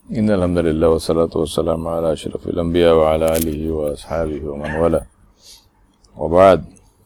إن الحمد لله والصلاة والسلام على أشرف الأنبياء وعلى آله وأصحابه ومن والاه. وبعد,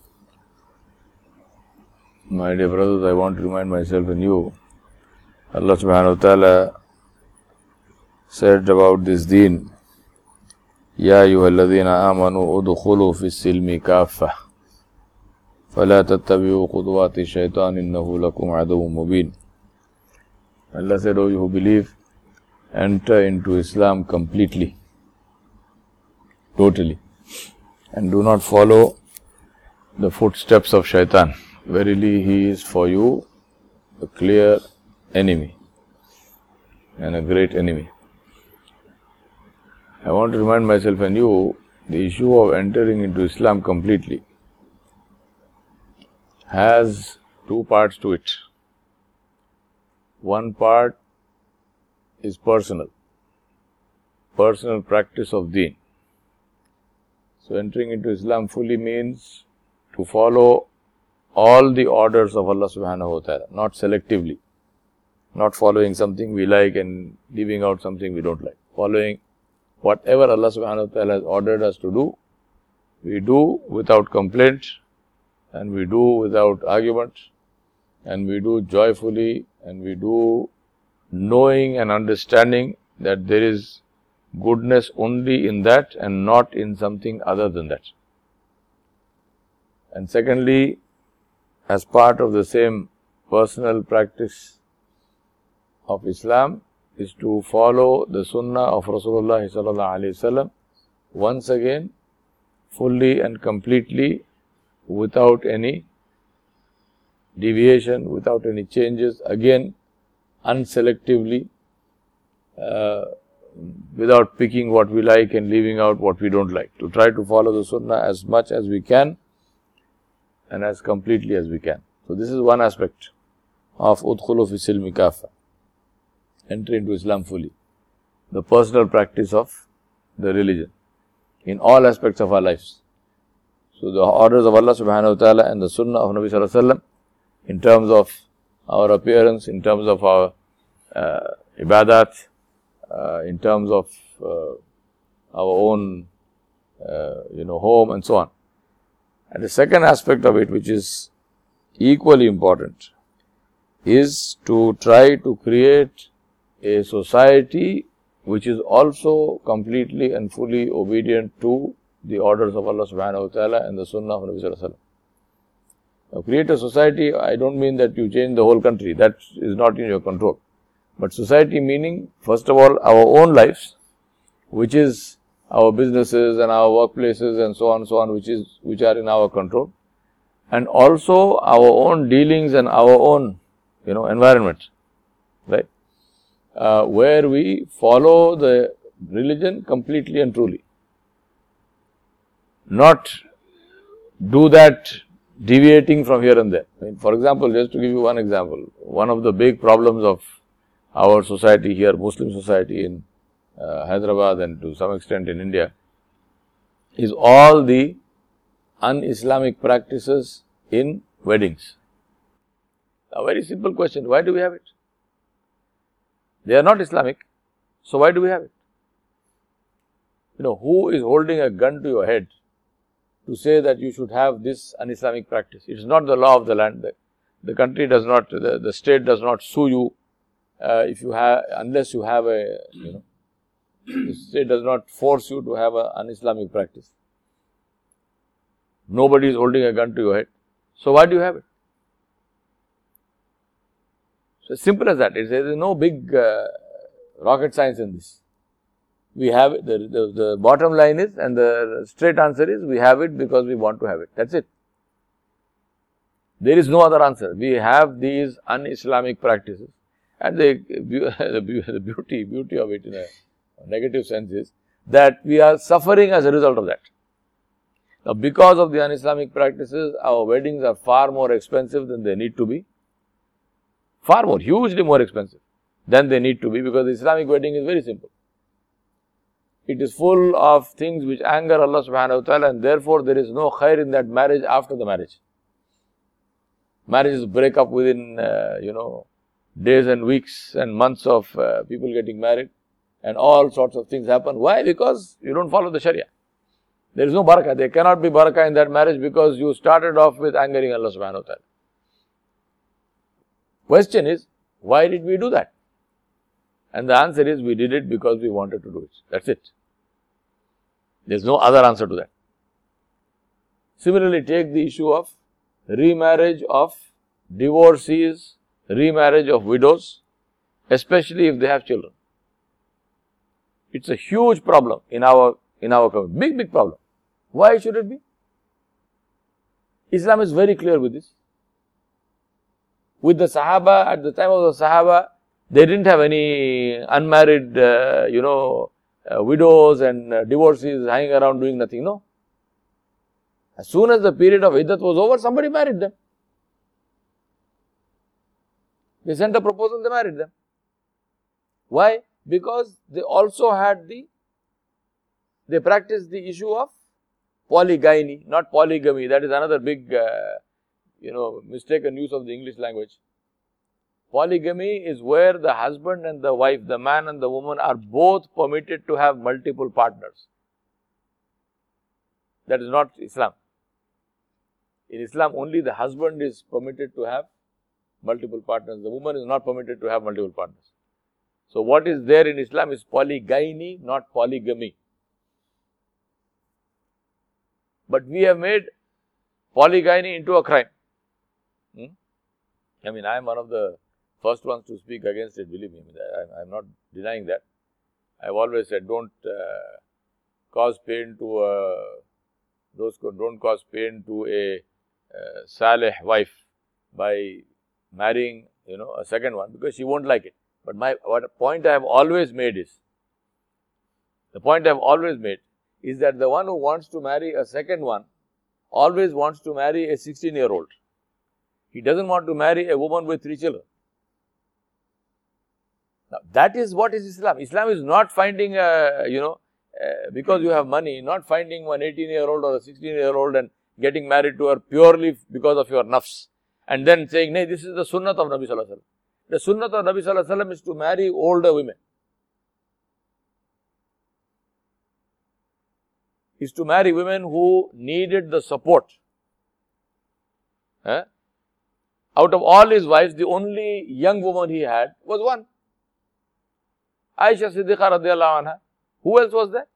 my dear brothers, I want to remind myself and you, Allah subhanahu wa ta'ala said about this deen, يا أيها الذين آمنوا ادخلوا في السلم كافة فلا تتبعوا خطوات الشيطان إنه لكم عدو مبين. Allah said, O you who believe, enter into Islam completely, totally, and do not follow the footsteps of Shaitan. Verily, he is for you a clear enemy and a great enemy. I want to remind myself and you, the issue of entering into Islam completely has two parts to it. One part is personal practice of deen. So entering into Islam fully means to follow all the orders of Allah subhanahu wa ta'ala, not selectively, not following something we like and leaving out something we don't like. Following whatever Allah subhanahu wa ta'ala has ordered us to do, we do without complaint, and we do without argument, and we do joyfully, and we do knowing and understanding that there is goodness only in that and not in something other than that. And secondly, as part of the same personal practice of Islam is to follow the sunnah of Rasulullah sallallahu alaihi wasallam once again, fully and completely, without any deviation, without any changes, again unselectively, without picking what we like and leaving out what we don't like. To try to follow the sunnah as much as we can and as completely as we can. So this is one aspect of udkhulu fi silmi kafa, enter into Islam fully, the personal practice of the religion in all aspects of our lives. So the orders of Allah subhanahu wa ta'ala and the sunnah of Nabi sallallahu alaihi wasallam, in terms of our appearance, in terms of our ibadat, in terms of our own home and so on. And the second aspect of it, which is equally important, is to try to create a society which is also completely and fully obedient to the orders of Allah subhanahu wa ta'ala and the sunnah of Nabi sallallahu alaihi wasallam. Now, create a society, I don't mean that you change the whole country, that is not in your control. But society meaning, first of all, our own lives, which is our businesses and our workplaces and so on, which are in our control, and also our own dealings and our own, environment, right? Where we follow the religion completely and truly. Not do that deviating from here and there. For example, just to give you one example, one of the big problems of our society here, Muslim society in Hyderabad and to some extent in India, is all the un-Islamic practices in weddings. A very simple question, why do we have it? They are not Islamic, so why do we have it? Who is holding a gun to your head to say that you should have this un-Islamic practice? It is not the law of the land. The country does not, the state does not sue you unless you have the state does not force you to have an un-Islamic practice. Nobody is holding a gun to your head. So why do you have it? So simple as that. There is no big rocket science in this. We have it, the bottom line is, and the straight answer is, we have it because we want to have it. That's it. There is no other answer. We have these un-Islamic practices, and the beauty of it in a negative sense is that we are suffering as a result of that. Now, because of the un-Islamic practices, our weddings are far more expensive than they need to be. Far more, hugely more expensive than they need to be, because the Islamic wedding is very simple. It is full of things which anger Allah subhanahu wa ta'ala, and therefore there is no khair in that marriage after the marriage. Marriages break up within, days and weeks and months of people getting married, and all sorts of things happen. Why? Because you don't follow the Sharia. There is no barakah. There cannot be barakah in that marriage because you started off with angering Allah subhanahu wa ta'ala. Question is, why did we do that? And the answer is, we did it because we wanted to do it. That's it. There's no other answer to that. Similarly, take the issue of remarriage of divorcees, remarriage of widows, especially if they have children. It's a huge problem in our community. Big problem. Why should it be? Islam is very clear with this. With the Sahaba, at the time of the Sahaba, they didn't have any unmarried, widows and divorcees hanging around doing nothing. No. As soon as the period of iddat was over, somebody married them. They sent a proposal, they married them. Why? Because they also had they practiced the issue of polygyny, not polygamy. That is another big, mistaken use of the English language. Polygamy is where the husband and the wife, the man and the woman are both permitted to have multiple partners. That is not Islam. In Islam, only the husband is permitted to have multiple partners. The woman is not permitted to have multiple partners. So, what is there in Islam is polygyny, not polygamy. But we have made polygyny into a crime. I mean, I am one of the first ones to speak against it, believe me. I am not denying that. I have always said, don't cause pain to don't cause pain to a salih wife by marrying, a second one, because she won't like it. But what point I have always made is, that the one who wants to marry a second one always wants to marry a 16-year-old. He doesn't want to marry a woman with 3 children. Now, that is what is Islam. Islam is not finding because you have money, not finding one 18-year-old or a 16-year-old and getting married to her purely because of your nafs. And then saying, "Nay, this is the sunnah of Nabi Sallallahu Alaihi Wasallam." The sunnah of Nabi Sallallahu Alaihi Wasallam is to marry older women. Is to marry women who needed the support. Out of all his wives, the only young woman he had was one. Aisha Siddiqa radiallahu anha. Who else was there?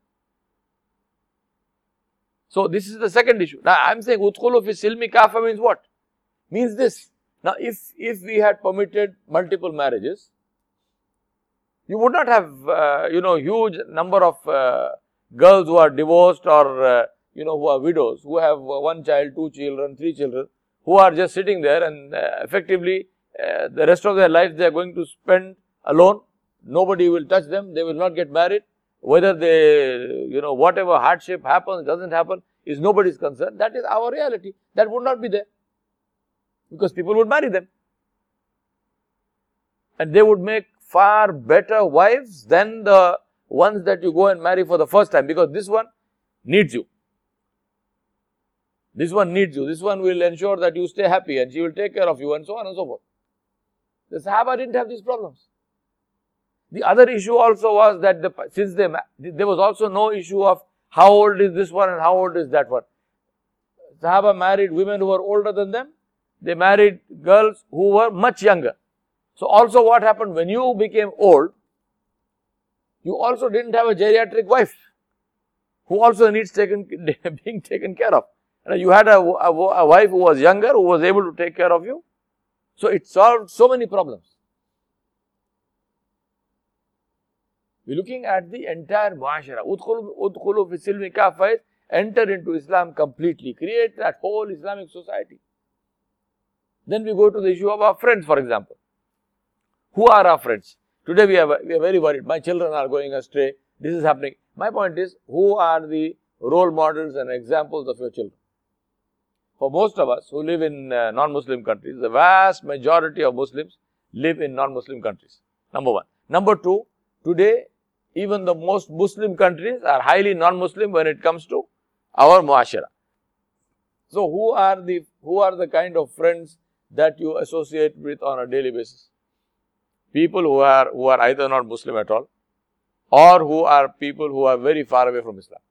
So, this is the second issue. Now, I am saying, Udkhulu fi silmi kafa means what? Means this. Now, if we had permitted multiple marriages, you would not have, huge number of girls who are divorced or, who are widows, who have 1 child, 2 children, 3 children, who are just sitting there and effectively the rest of their life they are going to spend alone. Nobody will touch them. They will not get married. Whether they, whatever hardship happens, doesn't happen, is nobody's concern. That is our reality. That would not be there. Because people would marry them. And they would make far better wives than the ones that you go and marry for the first time. Because this one needs you. This one needs you. This one will ensure that you stay happy and she will take care of you and so on and so forth. The Sahaba didn't have these problems. The other issue also was that there was also no issue of how old is this one and how old is that one. Sahaba married women who were older than them. They married girls who were much younger. So also what happened when you became old, you also didn't have a geriatric wife who also needs being taken care of. You had a wife who was younger, who was able to take care of you. So it solved so many problems. We're looking at the entire muashara. Udkhulu fi silmi kafa, enter into Islam completely, create that whole Islamic society. Then we go to the issue of our friends, for example. Who are our friends? Today we are very worried. My children are going astray. This is happening. My point is, who are the role models and examples of your children? For most of us who live in non-Muslim countries, the vast majority of Muslims live in non-Muslim countries. Number one. Number two, today even the most Muslim countries are highly non-Muslim when it comes to our muashara. So who are the kind of friends that you associate with on a daily basis? People who are either not Muslim at all, or who are people who are very far away from Islam.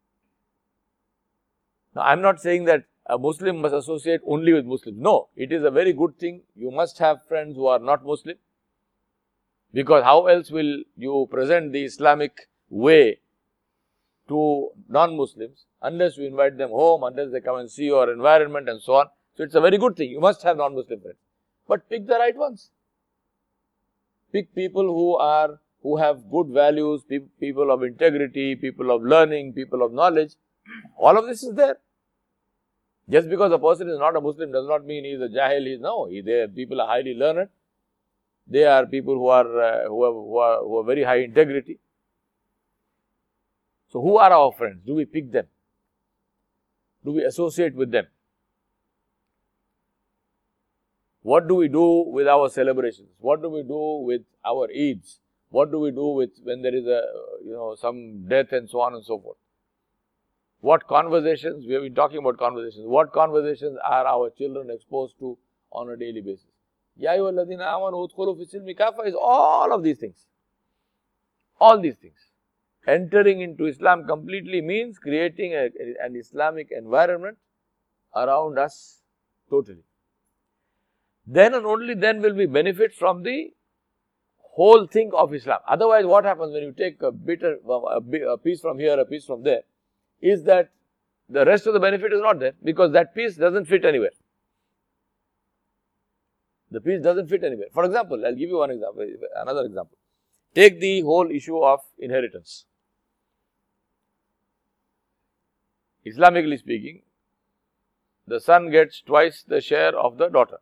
Now, I am not saying that a Muslim must associate only with Muslims. No, it is a very good thing. You must have friends who are not Muslim, because how else will you present the Islamic way to non-Muslims unless you invite them home, unless they come and see your environment and so on. So, it is a very good thing. You must have non-Muslim friends, but pick the right ones. Pick people who have good values, people of integrity, people of learning, people of knowledge. All of this is there. Just because a person is not a Muslim does not mean he is a jahil. People are highly learned. They are people who are very high integrity. So, who are our friends? Do we pick them? Do we associate with them? What do we do with our celebrations? What do we do with our Eids? What do we do with when there is some death and so on and so forth? What conversations? We have been talking about conversations. What conversations are our children exposed to on a daily basis? Ya ayyuhalladhina amanu udkhulu fis silmi kafa is all of these things. All these things. Entering into Islam completely means creating an Islamic environment around us totally. Then and only then will we benefit from the whole thing of Islam. Otherwise, what happens when you take a piece from here, a piece from there, is that the rest of the benefit is not there, because that piece doesn't fit anywhere. The piece doesn't fit anywhere. For example, I'll give you another example. Take the whole issue of inheritance. Islamically speaking, the son gets twice the share of the daughter.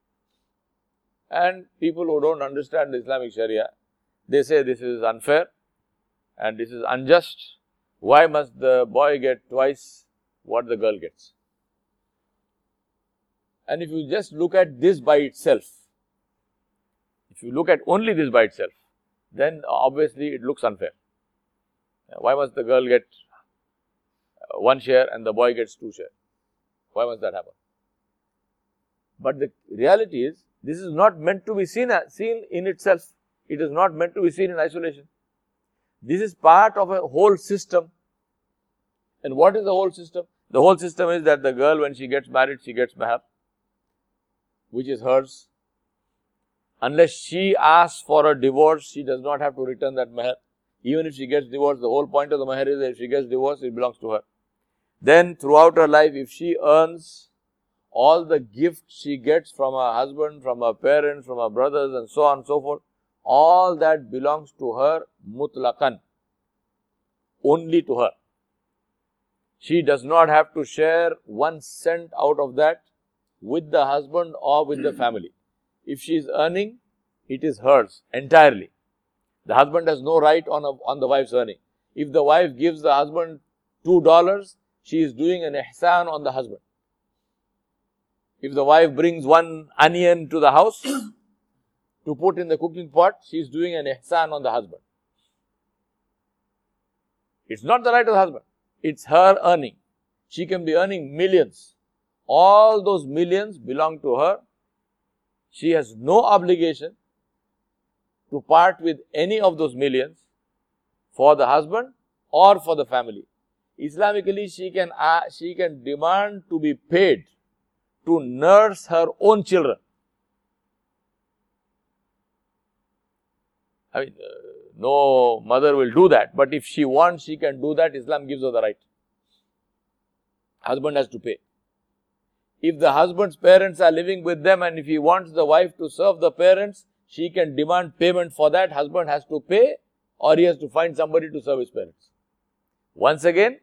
And people who don't understand the Islamic Sharia, they say this is unfair and this is unjust. Why must the boy get twice what the girl gets? And if you just look at this by itself, if you look at only this by itself, then obviously it looks unfair. Why must the girl get one share and the boy gets two shares? Why must that happen? But the reality is, this is not meant to be seen in itself. It is not meant to be seen in isolation. This is part of a whole system. And what is the whole system? The whole system is that the girl, when she gets married, she gets mahar, which is hers. Unless she asks for a divorce, she does not have to return that mahar. Even if she gets divorced, the whole point of the mahar is that if she gets divorced, it belongs to her. Then throughout her life, if she earns, all the gifts she gets from her husband, from her parents, from her brothers and so on and so forth, all that belongs to her mutlaqan, only to her. She does not have to share 1 cent out of that with the husband or with the family. If she is earning, it is hers entirely. The husband has no right on the wife's earning. If the wife gives the husband $2, she is doing an ihsan on the husband. If the wife brings 1 onion to the house to put in the cooking pot, she is doing an ihsan on the husband. It's not the right of the husband. It's her earning. She can be earning millions. All those millions belong to her. She has no obligation to part with any of those millions for the husband or for the family. Islamically, she can demand to be paid to nurse her own children. No mother will do that, but if she wants, she can do that. Islam gives her the right. Husband has to pay. If the husband's parents are living with them and if he wants the wife to serve the parents, she can demand payment for that. Husband has to pay or he has to find somebody to serve his parents. Once again,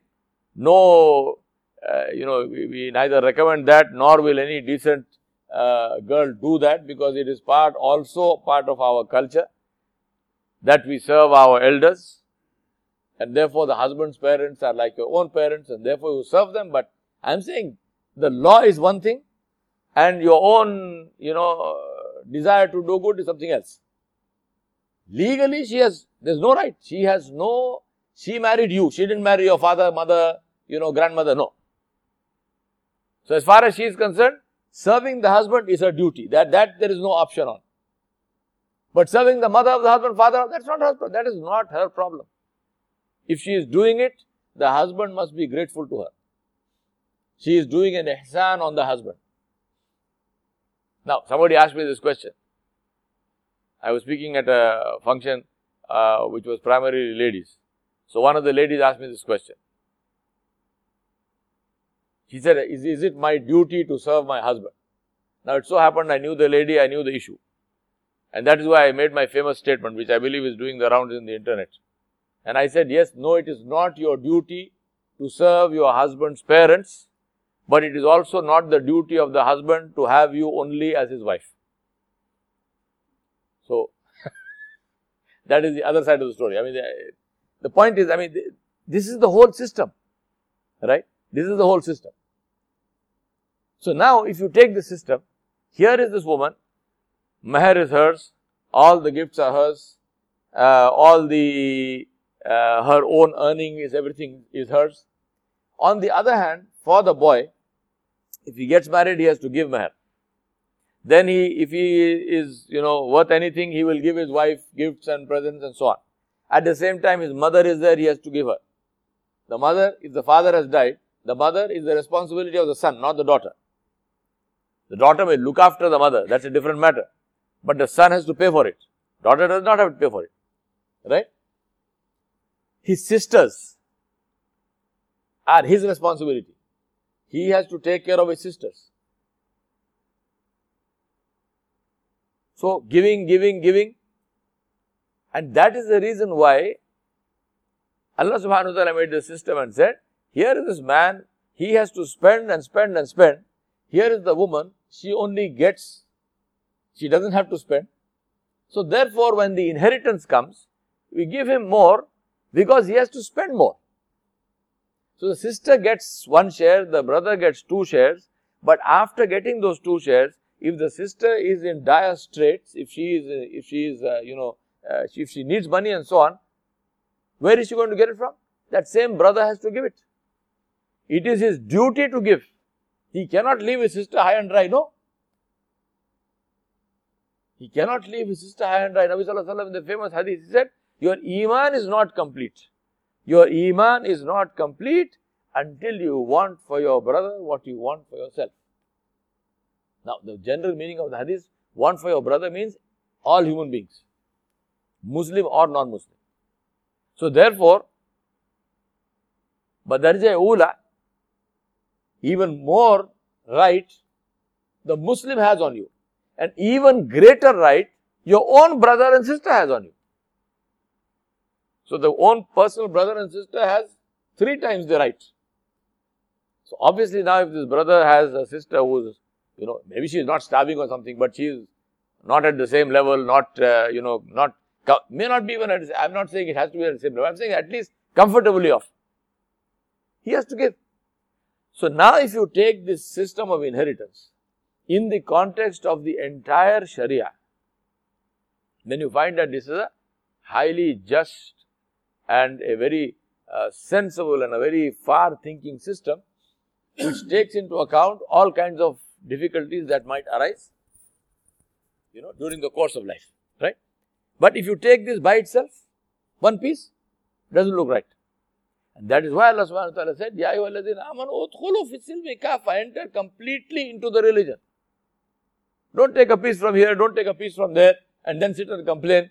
we neither recommend that nor will any decent girl do that, because it is also part of our culture that we serve our elders, and therefore the husband's parents are like your own parents and therefore you serve them. But I am saying the law is one thing and your own desire to do good is something else. Legally there's no right. She married you. She didn't marry your father, mother, grandmother, no. So as far as she is concerned, serving the husband is her duty. That there is no option on. But serving the mother of the husband, father, that's not her problem. That is not her problem. If she is doing it, the husband must be grateful to her. She is doing an ihsan on the husband. Now, somebody asked me this question. I was speaking at a function which was primarily ladies. So, one of the ladies asked me this question. She said, is it my duty to serve my husband? Now, it so happened I knew the lady, I knew the issue. And that is why I made my famous statement, which I believe is doing the rounds in the internet. And I said, yes, no, it is not your duty to serve your husband's parents, but it is also not the duty of the husband to have you only as his wife. So, that is the other side of the story. I mean, the point is, this is the whole system, right? This is the whole system. So, now if you take the system, here is this woman, mahr is hers, all the gifts are hers, all the her own earning is, everything is hers. On the other hand, for the boy, if he gets married, he has to give mahr. Then if he is, worth anything, he will give his wife gifts and presents and so on. At the same time, his mother is there, he has to give her. The mother, if the father has died, the mother is the responsibility of the son, not the daughter. The daughter may look after the mother, that's a different matter. But the son has to pay for it. Daughter does not have to pay for it. Right? His sisters are his responsibility. He has to take care of his sisters. So, giving. And that is the reason why Allah subhanahu wa ta'ala made the system and said, here is this man, he has to spend and spend and spend. Here is the woman, she only gets, she doesn't have to spend. So, therefore, when the inheritance comes, we give him more because he has to spend more. So, the sister gets one share, the brother gets 2 shares, but after getting those 2 shares, if the sister is in dire straits, if she needs money and so on, where is she going to get it from? That same brother has to give it. It is his duty to give. He cannot leave his sister high and dry, no. He cannot leave his sister high and dry. Nabi Sallallahu Alaihi Wasallam in the famous hadith, he said, your iman is not complete. Your iman is not complete until you want for your brother what you want for yourself. Now, the general meaning of the hadith, want for your brother means all human beings, Muslim or non-Muslim. So, therefore, Badarja Ula, even more right the Muslim has on you, and even greater right your own brother and sister has on you. So, the own personal brother and sister has 3 times the right. So, obviously now if this brother has a sister who is, maybe she is not starving or something, but she is not at the same level, may not be even at, I am not saying it has to be at the same level, I am saying at least comfortably off. He has to give. So, now if you take this system of inheritance in the context of the entire Sharia, then you find that this is a highly just and a very sensible and a very far-thinking system which takes into account all kinds of difficulties that might arise, during the course of life, right? But if you take this by itself, one piece, doesn't look right. And that is why Allah subhanahu wa ta'ala said, Ya ayyuhalladhina amanu udkhulu fi silmi kafa, enter completely into the religion. Don't take a piece from here, don't take a piece from there, and then sit and complain.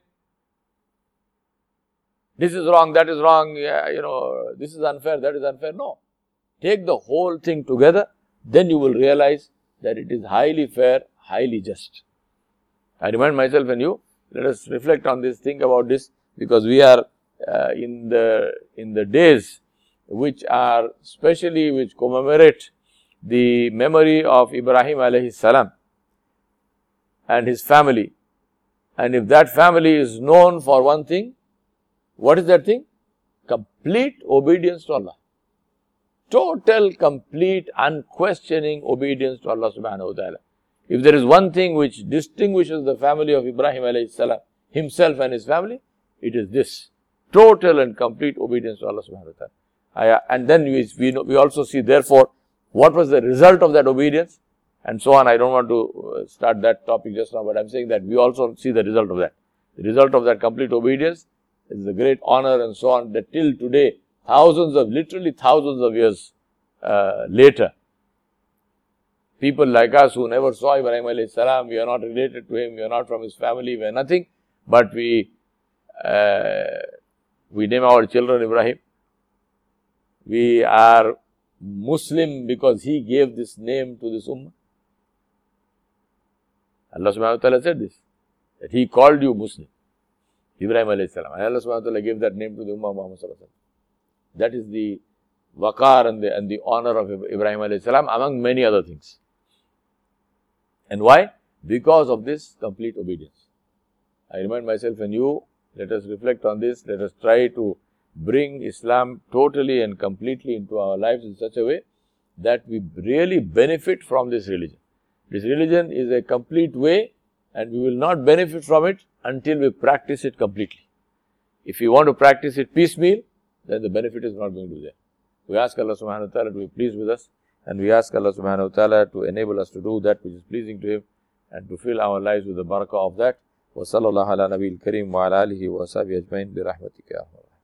This is wrong, that is wrong, this is unfair, that is unfair. No. Take the whole thing together, then you will realize that it is highly fair, highly just. I remind myself and you, let us reflect on this, think about this, because we are in the days which commemorate the memory of Ibrahim alayhi salam and his family. And if that family is known for one thing, what is that thing? Complete obedience to Allah. Total, complete, unquestioning obedience to Allah subhanahu wa ta'ala. If there is one thing which distinguishes the family of Ibrahim alayhi salam, himself and his family, it is this. Total and complete obedience to Allah subhanahu wa ta'ala. And then we also see, therefore, what was the result of that obedience and so on. I don't want to start that topic just now, but I am saying that we also see the result of that. The result of that complete obedience is the great honor and so on, that till today, literally thousands of years later, people like us who never saw Ibrahim alayhi salam, we are not related to him, we are not from his family, we are nothing, but we name our children Ibrahim. We are Muslim because he gave this name to this ummah. Allah subhanahu wa ta'ala said this, that he called you Muslim, Ibrahim alayhi salam. And Allah subhanahu wa ta'ala gave that name to the ummah of Muhammad sallallahu alayhi wa sallam. That is the waqar and the honor of Ibrahim alayhi salam, among many other things. And why? Because of this complete obedience. I remind myself and you, let us reflect on this, let us try to bring Islam totally and completely into our lives in such a way that we really benefit from this religion. This religion is a complete way, and we will not benefit from it until we practice it completely. If we want to practice it piecemeal, then the benefit is not going to be there. We ask Allah subhanahu wa ta'ala to be pleased with us, and we ask Allah subhanahu wa ta'ala to enable us to do that which is pleasing to Him and to fill our lives with the barakah of that. Wa sallallahu ala nabiyil kareem wa ala alihi wa sahbihi ajmain bi rahmatika ya arhamar rahimin.